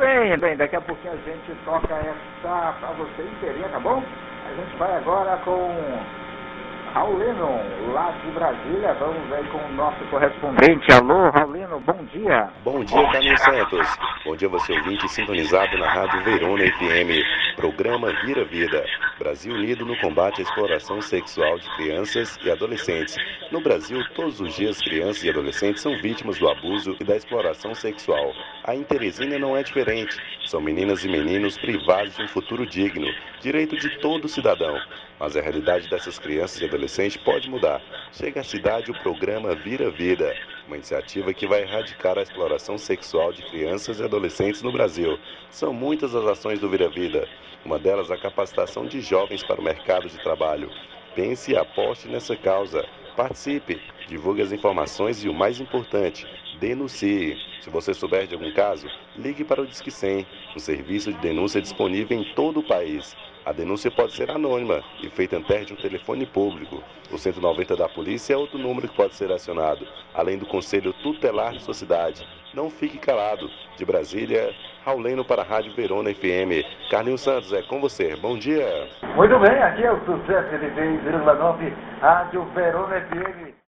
bem, daqui a pouquinho a gente toca essa pra você inteirinha, tá bom? A gente vai agora com Raulino, lá de Brasília. Vamos aí com o nosso correspondente. Alô, Raulino, bom dia. Bom dia, Carlinhos Santos. Bom dia, você ouvinte sintonizado na Rádio Verona FM. Programa Vira Vida. Brasil unido no combate à exploração sexual de crianças e adolescentes. No Brasil, todos os dias, crianças e adolescentes são vítimas do abuso e da exploração sexual. Aí em Teresina não é diferente. São meninas e meninos privados de um futuro digno, direito de todo cidadão. Mas a realidade dessas crianças e adolescentes pode mudar. Chega à cidade o programa Vira Vida, uma iniciativa que vai erradicar a exploração sexual de crianças e adolescentes no Brasil. São muitas as ações do Vira Vida. Uma delas a capacitação de jovens para o mercado de trabalho. Pense e aposte nessa causa. Participe, divulgue as informações e o mais importante, denuncie. Se você souber de algum caso, ligue para o Disque 100, um serviço de denúncia disponível em todo o país. A denúncia pode ser anônima e feita através de um telefone público. O 190 da polícia é outro número que pode ser acionado, além do Conselho Tutelar de sua cidade. Não fique calado. De Brasília, Raulino para a Rádio Verona FM. Carlinhos Santos, é com você. Bom dia. Muito bem, aqui é o Sucesso 106,9, Rádio Verona FM.